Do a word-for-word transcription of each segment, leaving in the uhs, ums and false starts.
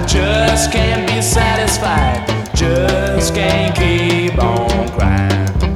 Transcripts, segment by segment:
just can't be satisfied, just can't keep on crying.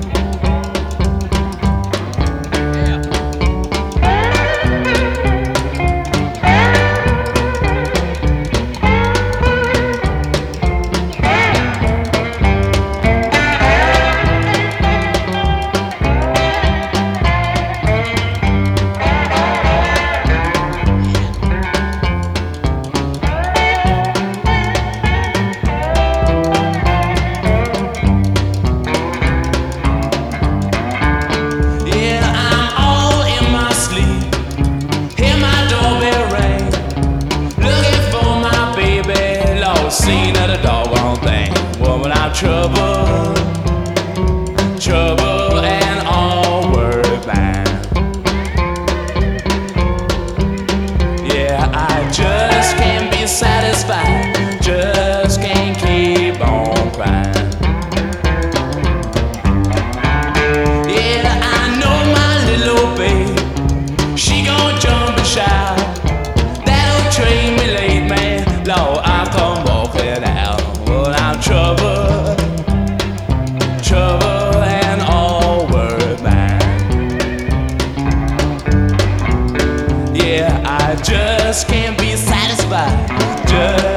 Seen of the doggone thing. Well, without trouble, trouble and all work bound. Yeah, I just can't be satisfied, just can't keep on crying. Yeah, I know my little babe, she gon' jump and shout. That'll train me late, man. Lord, I come out without trouble, trouble and all work bound. Yeah, I just can't be satisfied, just